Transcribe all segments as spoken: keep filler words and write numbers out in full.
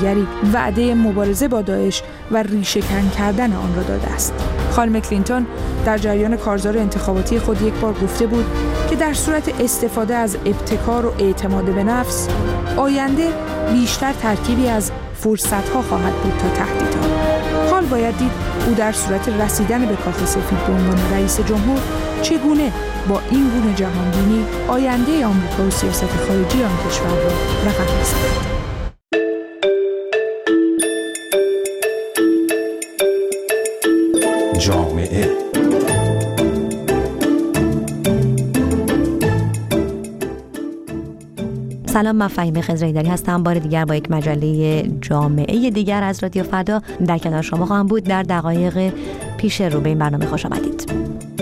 دیگری وعده مبارزه با داعش و ریشه‌کن کردن آن را داده است. خانم کلینتون در جریان کارزار انتخاباتی خود یک بار گفته بود که در صورت استفاده از ابتکار و اعتماد به نفس، آینده بیشتر ترکیبی از فرصت‌ها خواهد بود تا تهدیدها. حال باید دید او در صورت رسیدن به کاخ سفید به عنوان رئیس جمهور چگونه با این گونه جهانبینی آینده آمریکا و سیاست خارجی آن کشور را رقم می‌زند. جامعه سلام، من فهیمه خضرایی‌داری هستم. بار دیگر با یک مجله جامعه دیگر از رادیو فردا در کنار شما خواهم بود. در دقایق پیش رو به این برنامه خوش آمدید.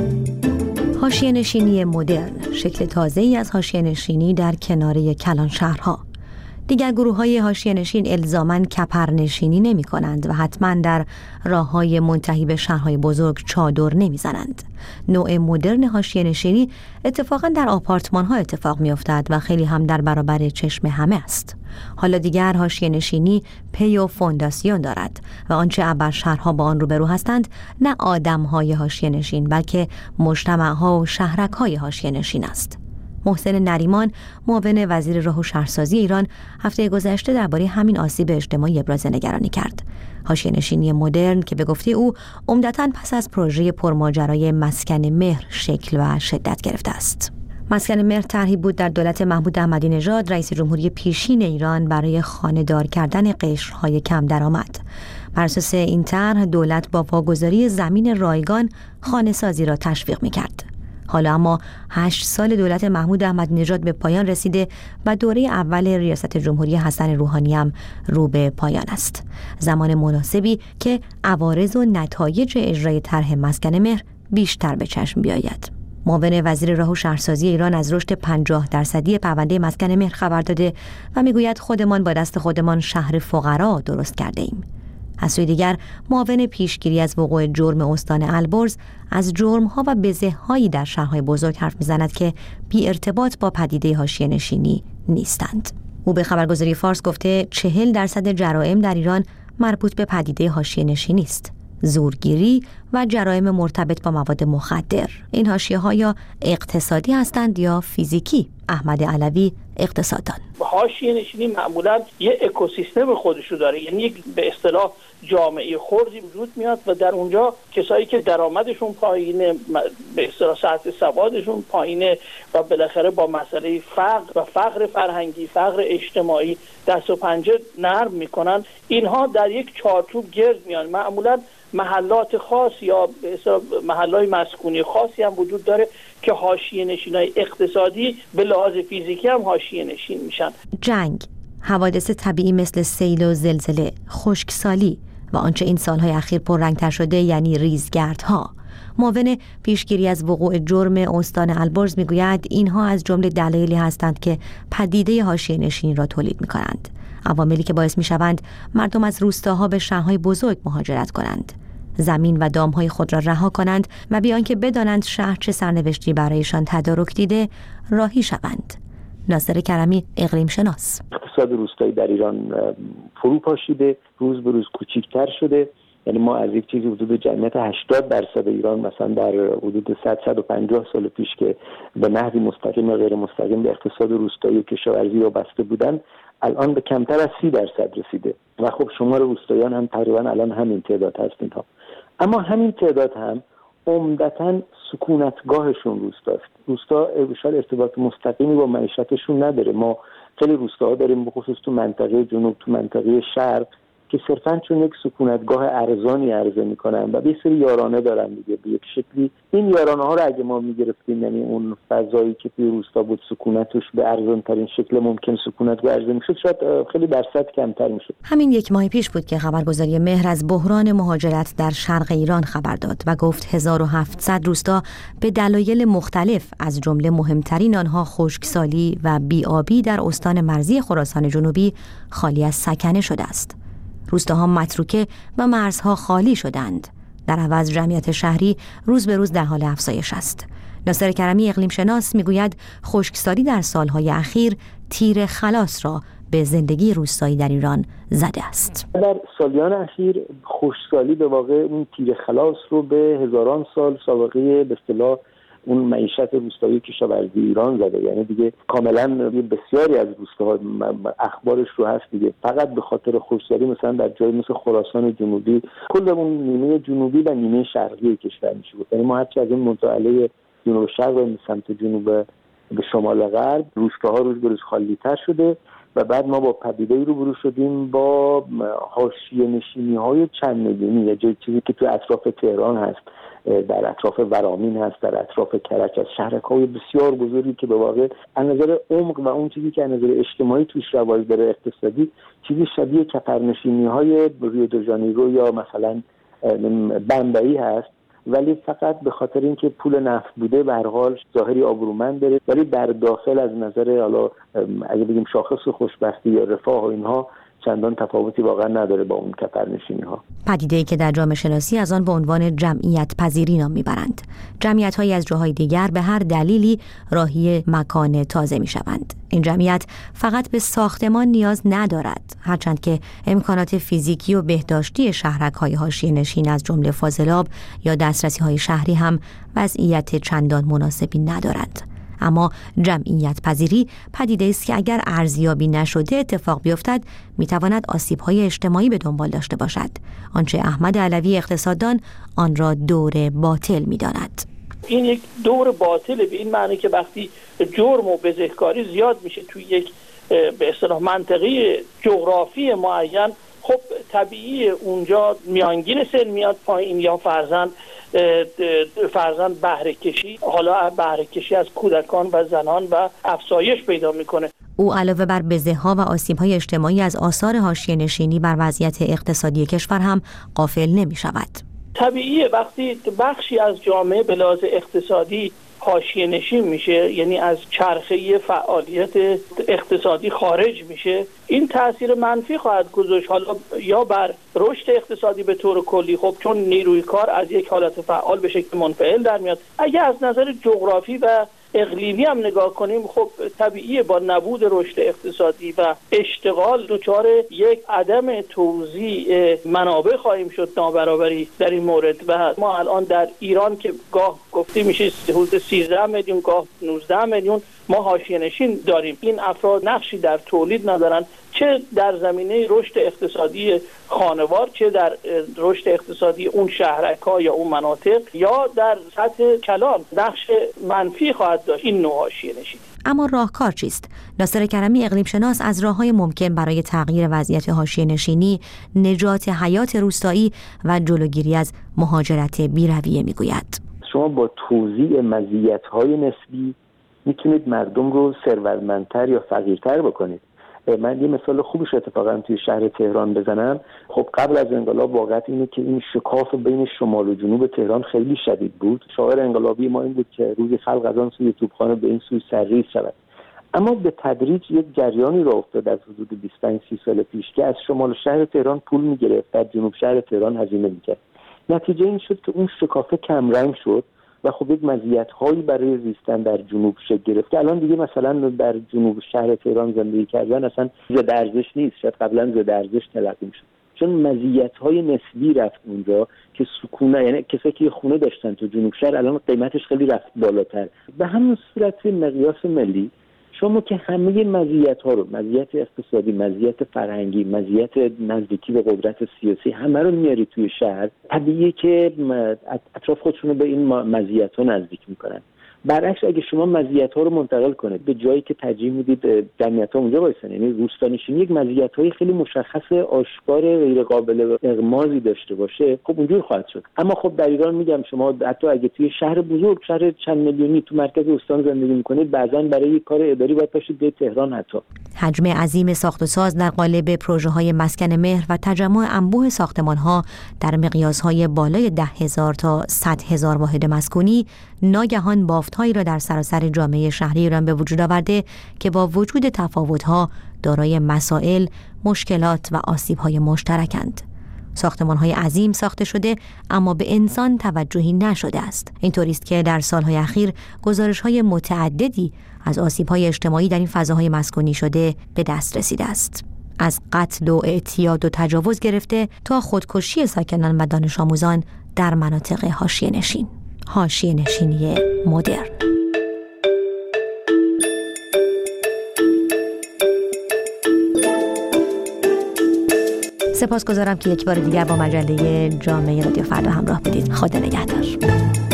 حاشیه‌نشینی مدرن، شکل تازه‌ای از حاشیه‌نشینی در کناره کلان شهرها. دیگر گروه‌های حاشیه‌نشین الزاماً کپرنشینی نمی‌کنند و حتماً در راه‌های منتهی به شهرهای بزرگ چادر نمی‌زنند. نوع مدرن حاشیه‌نشینی اتفاقاً در آپارتمان‌ها اتفاق می‌افتد و خیلی هم در برابر چشم همه است. حالا دیگر حاشیه‌نشینی پی و فونداسیون دارد و آنچه ابر شهرها با آن روبرو هستند نه آدم‌های حاشیه‌نشین بلکه مجتمع‌ها و شهرک‌های حاشیه‌نشین است. محسن نریمان، معاون وزیر راه و شهرسازی ایران، هفته گذشته درباره همین آسیب اجتماعی ابراز نگرانی کرد. حاشیه‌نشینی مدرن که به گفته او عمدتاً پس از پروژه پرماجرای مسکن مهر شکل و شدت گرفته است. مسکن مهر طرحی بود در دولت محمود احمدی نژاد رئیس جمهوری پیشین ایران برای خانه‌دار کردن قشرهای کم درآمد. بر اساس این طرح دولت با واگذاری زمین رایگان خانه‌سازی را تشویق می‌کرد. حالا اما هشت سال دولت محمود احمدی نژاد به پایان رسیده و دوره اول ریاست جمهوری حسن روحانی هم رو به پایان است. زمان مناسبی که عوارض و نتایج اجرای طرح مسکن مهر بیشتر به چشم بیاید. معاون وزیر راه و شهرسازی ایران از رشد پنجاه درصدی پرونده مسکن مهر خبر داده و میگوید خودمان با دست خودمان شهر فقرا درست کرده ایم. از سوی دیگر معاون پیشگیری از وقوع جرم استان البرز از جرم‌ها و بزه‌هایی در شهرهای بزرگ حرف می‌زند که بی ارتباط با پدیده حاشیه‌نشینی نیستند. او به خبرگزاری فارس گفته چهل درصد جرائم در ایران مربوط به پدیده حاشیه‌نشینی است. زورگیری و جرایم مرتبط با مواد مخدر. این حاشیه‌ها یا اقتصادی هستند یا فیزیکی. احمد علوی، اقتصاددان: حاشیه‌نشینی معمولا یه اکوسیستم خودشو داره، یعنی یک به اصطلاح جامعه خردی وجود میاد و در اونجا کسایی که درآمدشون پایینه، به اصطلاح سطح سوادشون پایینه و بالاخره با مسئله فقر و فقر فرهنگی، فقر اجتماعی دست و پنجه نرم میکنن، اینها در یک چارچوب گرد میان. معمولا محلات خاص یا به اصطلاح محلات مسکونی خاصی هم وجود داره که حاشیه‌نشینای اقتصادی به لحاظ فیزیکی هم حاشیه‌نشین میشن. جنگ، حوادث طبیعی مثل سیل و زلزله، خشکسالی و آنچه این سالهای اخیر پررنگ‌تر شده یعنی ریزگردها. معاون پیشگیری از وقوع جرم استان البرز میگوید اینها از جمله دلایلی هستند که پدیده حاشیه‌نشینی را تولید می‌کنند. عواملی که باعث می‌شوند مردم از روستاها به شهرهای بزرگ مهاجرت کنند، زمین و دامهای خود را رها کنند و بیان که بدانند شهر چه سرنوشتی برایشان تدارک دیده راهی شوند. ناصر کرمی، اقلیم شناس: اقتصاد روستایی در ایران فرو پاشیده، روز به روز کوچکتر شده. یعنی ما از یک چیزی حدود جمعیت هشتاد درصد ایران مثلا در حدود صد تا صد و پنجاه سال پیش که به نحوی مستقیم و غیر مستقیم به اقتصاد روستایی و کشاورزی وابسته بودن، الان به کمتر از سی درصد رسیده و خب شمار روستاییان هم تقریبا الان همین تعداد هست اینها. اما همین تعداد هم عمدتاً سکونتگاهشون روستاست. روستا شاید ارتباط مستقیمی با معیشتشون نداره. ما خیلی روستاها داریم به خصوص تو منطقه جنوب، تو منطقه شرق، که صرفاً چون یک سکونتگاه ارزانی عرضه میکنن و به سری یارانه دارن دیگه. به یک شکلی این یارانه ها رو اگه ما میگرفتیم، یعنی اون فضایی که توی روستا بود سکونتش به ارزان ترین شکل ممکن سکونتگاه عرضه میشد، شاید خیلی درصد کمتر میشد. همین یک ماه پیش بود که خبرگزاری مهر از بحران مهاجرت در شرق ایران خبر داد و گفت هزار و هفتصد روستا به دلایل مختلف از جمله مهمترین آنها خشکسالی و بی‌آبی در استان مرزی خراسان جنوبی خالی از سکنه شده است. روستاها متروکه و مرزها خالی شدند. در عوض جمعیت شهری روز به روز در حال افزایش است. ناصر کرمی، اقلیم شناس، میگوید خشکسالی در سالهای اخیر تیر خلاص را به زندگی روستایی در ایران زده است. در سالیان اخیر خشکسالی به واقع اون تیر خلاص رو به هزاران سال سابقه به اصطلاح اون معیشت روستایی کشاورزی ایران زده. یعنی دیگه کاملا بسیاری از روستاها اخبارش رو هست دیگه، فقط به خاطر خشکسالی مثلا در جای مثل خراسان جنوبی کل اون نیمه جنوبی و نیمه شرقی کشور میشه بود. یعنی ما هرچی از این منطقه جنوب شرق و سمت جنوب به شمال غرب روستاها روز به روز خالی‌تر شده و بعد ما با پدیده‌ای روبرو شدیم با حاشیه نشینی‌های چند میلیونی، یا جای چیزی که تو اطراف تهران هست، در اطراف ورامین هست، در اطراف کرج، از شهرک‌های بسیار بزرگی که به واقع از نظر عمق و اون چیزی که از نظر اجتماعی توش رواج داره، اقتصادی، چیزی شبیه کپرنشینی‌های ریو دو ژانیرو یا مثلا بمبئی هست، ولی فقط به خاطر اینکه پول نفت بوده به هر حال ظاهری آبرومند داره، ولی در داخل از نظر حالا اگه بگیم شاخص خوشبختی یا رفاه و اینها چندان تفاوتی واقعا نداره با اون کپرنشینی ها. پدیده‌ای که در جامعه شناسی از آن به عنوان جمعیت پذیری نام میبرند. جمعیت‌هایی از جاهای دیگر به هر دلیلی راهی مکان تازه میشوند. این جمعیت فقط به ساختمان نیاز ندارد، هرچند که امکانات فیزیکی و بهداشتی شهرک‌های حاشیه‌نشین از جمله فاضلاب یا دسترسی‌های شهری هم وضعیت چندان مناسبی ندارد. اما جمعیت پذیری پدیده است که اگر ارزیابی نشده اتفاق بیفتد میتواند آسیب‌های اجتماعی به دنبال داشته باشد، آنچه احمد علوی اقتصاددان آن را دور باطل می‌داند. این یک دور باطله به این معنی که وقتی جرم و بزهکاری زیاد میشه توی یک به اصطلاح منطقه جغرافی معین، خب طبیعی اونجا میانگین سن میاد پایین، یا فرزند فرزند بهره کشی، حالا بهره کشی از کودکان و زنان و افزایش پیدا میکنه. او علاوه بر بزه‌ها و آسیب‌های اجتماعی از آثار حاشیه‌نشینی بر وضعیت اقتصادی کشور هم غافل نمی‌شود. طبیعیه وقتی بخشی از جامعه به لحاظ اقتصادی حاشیه نشین میشه، یعنی از چرخه فعالیت اقتصادی خارج میشه، این تاثیر منفی خواهد گذاشت، حالا یا بر رشد اقتصادی به طور کلی، خب چون نیروی کار از یک حالت فعال به شکل منفعل در میاد. اگه از نظر جغرافی و اقلیمی هم نگاه کنیم، خب طبیعیه با نبود رشد اقتصادی و اشتغال دچار یک عدم توزیع منابع خواهیم شد، نابرابری در این مورد. و ما الان در ایران که گاه گفته میشه حدود سیزده میلیون گاه نوزده میلیون ما حاشیه‌نشین داریم، این افراد نقشی در تولید ندارن، چه در زمینه رشد اقتصادی خانوار، چه در رشد اقتصادی اون شهرک‌ها یا اون مناطق، یا در سطح کلان نقش منفی خواهد داشت این نوع حاشیه‌نشینی. اما راهکار چیست؟ ناصر کرمی اقلیم شناس از راه‌های ممکن برای تغییر وضعیت حاشیه‌نشینی، نجات حیات روستایی و جلوگیری از مهاجرت بی‌رویه میگوید. شما با توزیع مزیت‌های نسبی میتونید مردم رو ثروتمندتر یا فقیرتر بکنید. من یه مثال خوبش اتفاقا توی شهر تهران بزنم. خب قبل از انقلاب واقعیت اینه که این شکاف بین شمال و جنوب تهران خیلی شدید بود. شعار انقلابی ما این بود که روزی خلق از آن سوی توپخانه به این سوی سرریز شود. اما به تدریج یک جریانی راه افتاد از حدود بیست و پنج سی سال پیش که از شمال شهر تهران پول میگرفت، در جنوب شهر تهران هزینه میکرد. نتیجه این شد که اون شکافه کمرنگ شد و خب یک مزیت‌هایی برای زیستن در جنوب شکل گرفت که الان دیگه مثلا در جنوب شهر تهران زندگی کردن اصلا ضد ارزش نیست، شاید قبلا ضد ارزش تلقی می‌شد، چون مزیت‌های نسبی رفت اونجا که سکونه، یعنی کسایی که خونه داشتن تو جنوب شهر الان قیمتش خیلی رفت بالاتر. به همین صورت مقیاس ملی شما که همه مزیت‌ها رو، مزیت اقتصادی، مزیت فرهنگی، مزیت نزدیکی به قدرت سیاسی، همه رو میاری توی شهر، طبیعیه که اطراف خودشون رو به این مزیت‌ها نزدیک میکنن. برعکس اگه شما مزیت‌ها رو منتقل کنید به جایی که ترجیح میدید جمعیت‌ها اونجا وایسن، یعنی روستانشینی یک مزیت‌های خیلی مشخص، آشکار، غیر قابل اغماضی داشته باشه، خب اونجوری خواهد شد. اما خب در ایران میگم شما حتی اگه توی شهر بزرگ، شهر چند میلیونی تو مرکز استان زندگی میکنید، بعضن برای یک کار اداری باید باشید به تهران. حتی حجم عظیم ساخت و ساز در قالب پروژه‌های مسکن مهر و تجمع انبوه ساختمان‌ها در مقیاس‌های بالای ده هزار تا صد هزار واحد مسکونی ناگهان بافت‌هایی را در سراسر جامعه شهری ایران به وجود آورده که با وجود تفاوت‌ها دارای مسائل، مشکلات و آسیب‌های مشترکند. ساختمان‌های عظیم ساخته شده اما به انسان توجهی نشده است. اینطوری است که در سال‌های اخیر گزارش‌های متعددی از آسیب‌های اجتماعی در این فضاهای مسکونی شده به دست رسیده است. از قتل و اعتیاد و تجاوز گرفته تا خودکشی ساکنان و دانش آموزان در مناطق حاشیه‌نشین. حاشیه‌نشینی مدرن. سپاسگزارم که یک بار دیگر با مجله جامعه رادیو فردا همراه بودید. خدا نگهدار.